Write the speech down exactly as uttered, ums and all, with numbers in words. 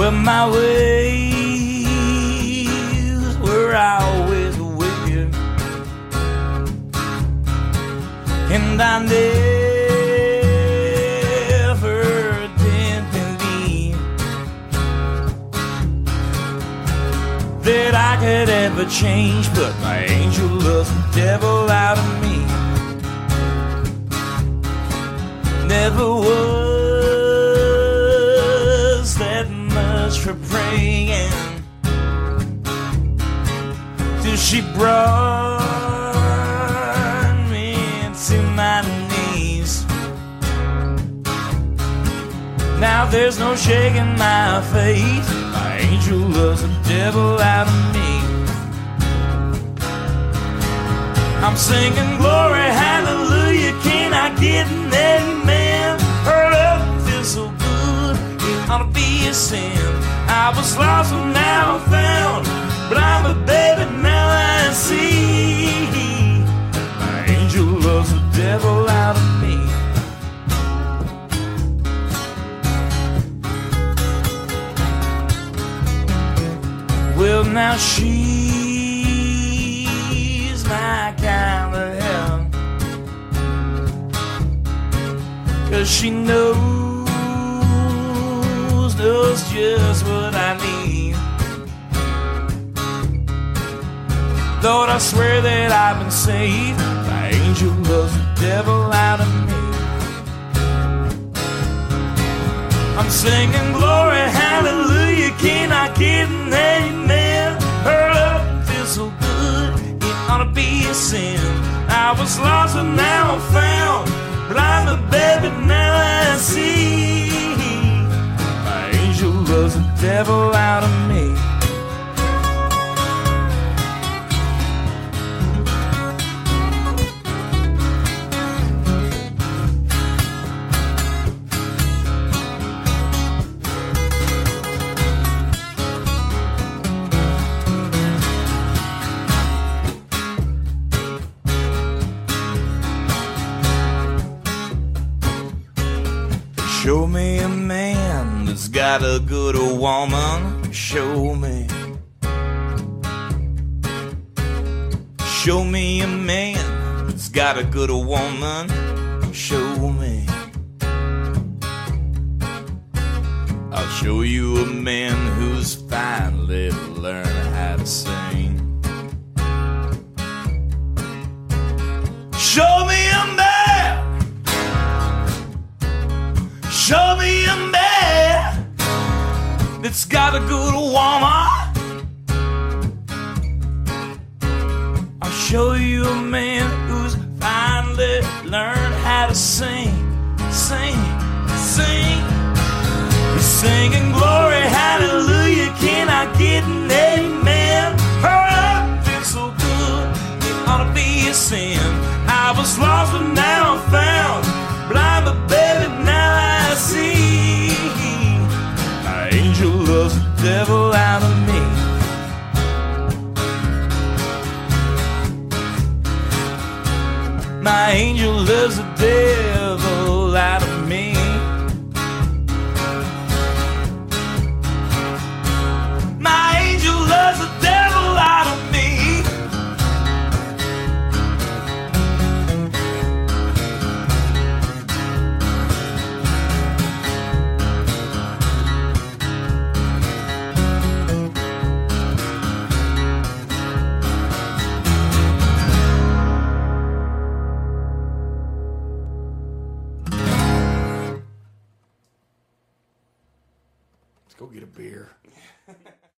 but my ways were always wicked, and I never did believe that I could ever change. But my angel loves the devil out of me. Never was that much for praying till she brought me to my knees. Now there's no shaking my faith. My angel loves the devil out of me. I'm singing glory, hallelujah. Can I get an amen? Her love feels so good, it ought to be a sin. I was lost and now I'm found, but I'm a baby, now I see. My angel loves the devil out of me. Well, now she's my kind of hell, 'cause she knows, knows just what I need. Lord, I swear that I've been saved. My angel loves the devil out of me. I'm singing glory, hallelujah. Can I get an amen? Her love feels so good, it ought to be a sin. I was lost and now I'm found, but I'm a baby, now I see. My angel loves the devil out of me. Show me a man that's got a good woman. Show me. Show me a man that's got a good woman. Show me. I'll show you a man who's finally learned how to sing. Show me a man. Show me a man that's got a good woman. I'll show you a man who's finally learned how to sing, sing, sing. He's singing glory, hallelujah. Can I get an amen? Her love feels so good, it ought to be a sin. I was lost but now I'm found, but I'm a baby, now I see. My angel loves the devil out of me. My angel loves the devil out of me. My angel loves the devil out of me. Go get a beer.